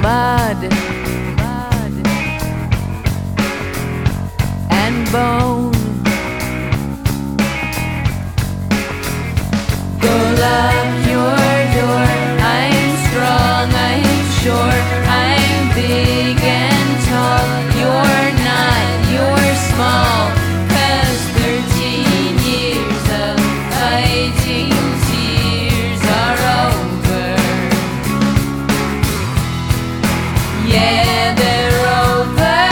mud and bone. Go lock your door. I'm strong, I'm sure. I'm big and tall. You're not, you're small. 'Cause 13 years of fighting tears are over. Yeah, they're over.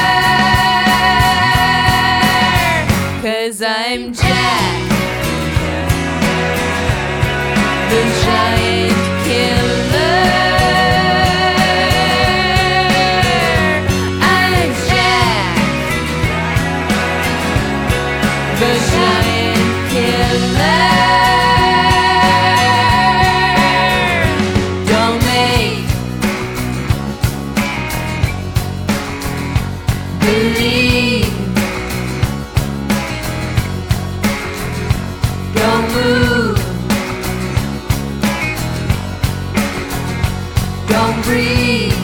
'Cause I'm Jack, the giant killer. I'm Jack, the giant killer. Don't make believe. Don't move. Don't breathe.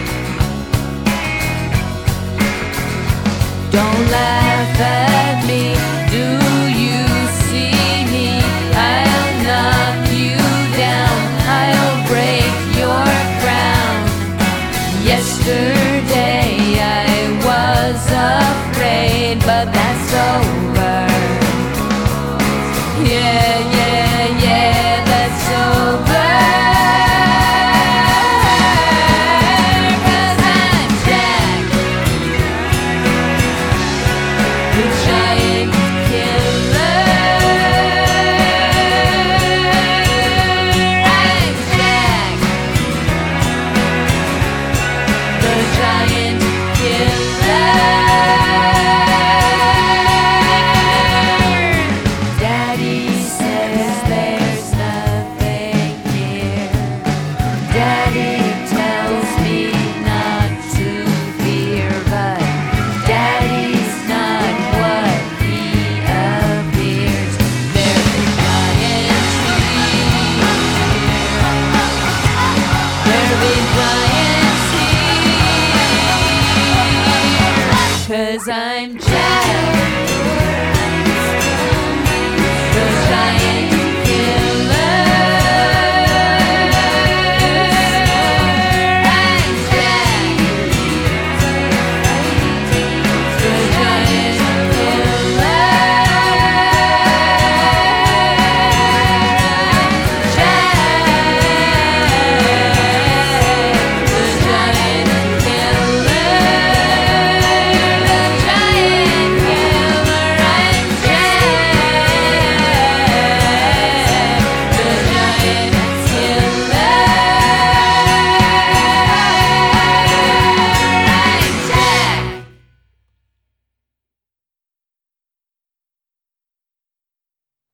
Don't laugh at me. Do you see me? I'll knock you down. I'll break your crown. Yesterday I was afraid, but that's over. Yeah, yeah, yeah, that's over. The giant killer. I'm Jack, the giant killer. Daddy says there's nothing here. Daddy tells me not to fear, but Daddy's not what he appears. There's a giant tree. There'll be giants here. 'Cause I'm